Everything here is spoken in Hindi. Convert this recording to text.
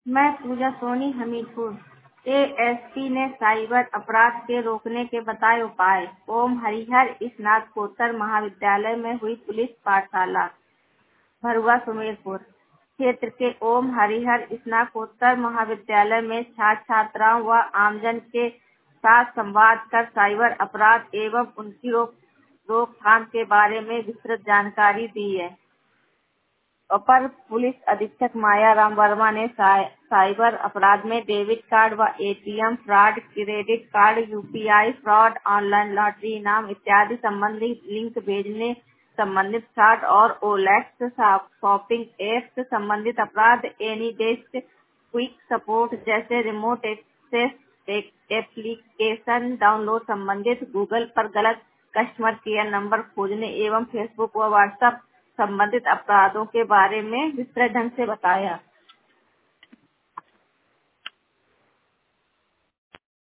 मैं पूजा सोनी, हमीरपुर। एएसपी ने साइबर अपराध के रोकने के बताए उपाय। ओम हरिहर स्नातकोत्तर महाविद्यालय में हुई पुलिस पाठशाला। भरुआ सुमेरपुर क्षेत्र के ओम हरिहर स्नातकोत्तर महाविद्यालय में छात्र छात्राओं व आमजन के साथ संवाद कर साइबर अपराध एवं उनकी रोकथाम के बारे में विस्तृत जानकारी दी है। अपर पुलिस अधीक्षक मायाराम वर्मा ने साइबर अपराध में डेबिट कार्ड व ATM fraud, credit card, UPI fraud, online lottery इनाम इत्यादि संबंधी लिंक भेजने संबंधित फ्रॉड और ओएलएक्स शॉपिंग ऐप से संबंधित अपराध, एनी डेस्क क्विक सपोर्ट जैसे रिमोट एक्सेस एप्लीकेशन डाउनलोड संबंधित, गूगल पर गलत कस्टमर केयर नंबर खोजने एवं फेसबुक व व्हाट्सएप संबंधित अपराधों के बारे में विस्तृत ढंग से बताया।